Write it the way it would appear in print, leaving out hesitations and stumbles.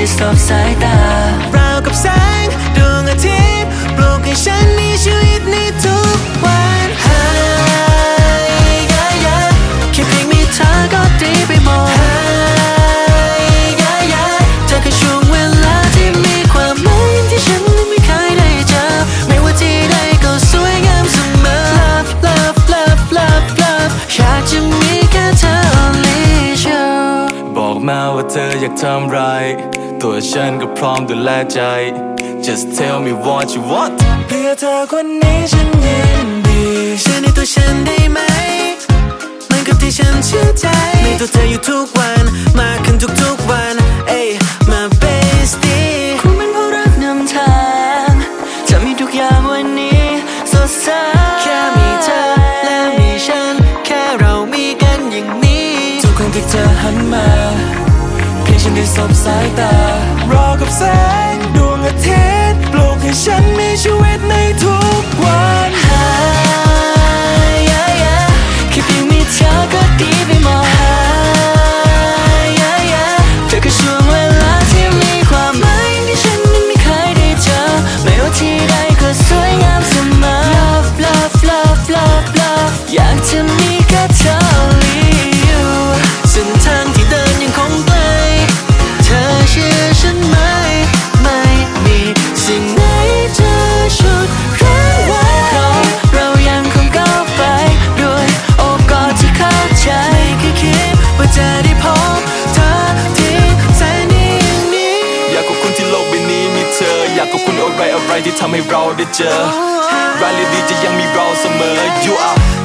ได้สบสายตาราวกับแสงดวงอาทิตย์ปลุกให้ฉันมีชีวิตในทุกวันแค่เพียงมีเธอก็ดีไปหมดเธอคือช่วงเวลาที่มีความหมายที่ฉันไม่เคยได้เจอไม่ว่าที่ใดก็สวยงามเสมอ Love love love love love อยากจะมีแค่เธอ only you บอกมาว่าเธออยากทำไรตัวฉันก็พร้อมดูแลใจ Just tell me what you want เพื่อเธอคนนี้ฉันยินดีเชื่อในตัวฉันได้ไหมเหมือนกับที่ฉันเชื่อใจมีตัวเธออยู่ทุกวันมากขึ้นทุกๆวันเอ้ย My bestie คงเป็นเพราะรักนำทางจะมีทุกอย่างวันนี้สดใสแค่มีเธอและมีฉันแค่เรามีกันอย่างนี้ทุกครั้งที่เธอหันมาเพียงฉันได้สบสายตารอกับแสงดวงอาทิตย์ปลุกให้ฉันมีชีวิตในทุกวันแค่เพียงมีเธอก็ดีไปหมดเธอคือช่วงเวลาที่มีความหมายที่ฉันนั้นไม่เคยได้เจอไม่ว่าที่ใดก็สวยงามเสมอ Love love love love love อยากจะมีแค่เธอ only you เส้นทางที่เดินยังคงไกลเธอเชื่อฉันไหมไม่มีสิ่งไหนจะฉุดรั้งไว้เรายังคงก้าวไปด้วยโอบกอดที่เข้าใจไม่เคยคิดว่าจะได้พบเธอที่แสนดีอย่างนี้อยากขอบคุณที่โลกใบนี้มีเธออยากขอบคุณอะไรที่ทำให้เราได้เจอรายละเอียดจะยังมีเราเสมอ You are